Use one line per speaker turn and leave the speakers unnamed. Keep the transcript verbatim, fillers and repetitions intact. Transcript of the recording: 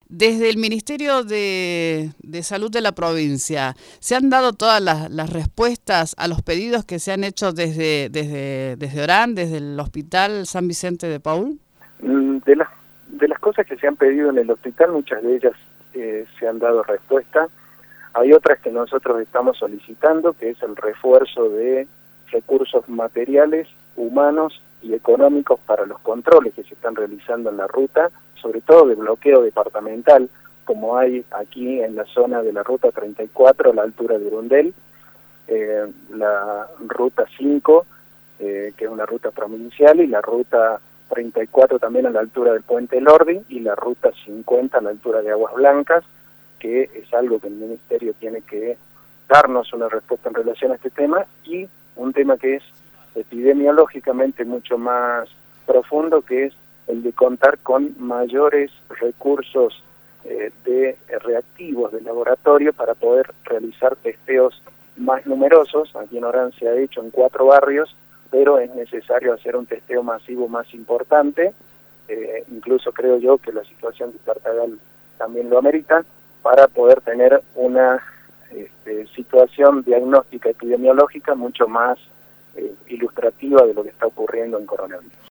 Desde el Ministerio de, de Salud de la provincia, ¿se han dado todas las, las respuestas a los pedidos que se han hecho desde, desde, desde Orán, desde el Hospital San Vicente de Paúl?
De las, de las cosas que se han pedido en el hospital, muchas de ellas eh, se han dado respuesta. Hay otras que nosotros estamos solicitando, que es el refuerzo de recursos materiales, humanos y económicos para los controles que se están realizando en la ruta, sobre todo de bloqueo departamental, como hay aquí en la zona de la ruta treinta y cuatro a la altura de Urundel, eh, la ruta cinco, eh, que es una ruta provincial, y la ruta treinta y cuatro también a la altura del Puente Lordi, y la ruta cincuenta a la altura de Aguas Blancas, que es algo que el Ministerio tiene que darnos una respuesta en relación a este tema, y un tema que es epidemiológicamente mucho más profundo, que es el de contar con mayores recursos eh, de reactivos de laboratorio para poder realizar testeos más numerosos. Aquí en Orán se ha hecho en cuatro barrios, pero es necesario hacer un testeo masivo más importante, eh, incluso creo yo que la situación de Tartagal también lo amerita, para poder tener una este, situación diagnóstica epidemiológica mucho más eh, ilustrativa de lo que está ocurriendo en coronavirus.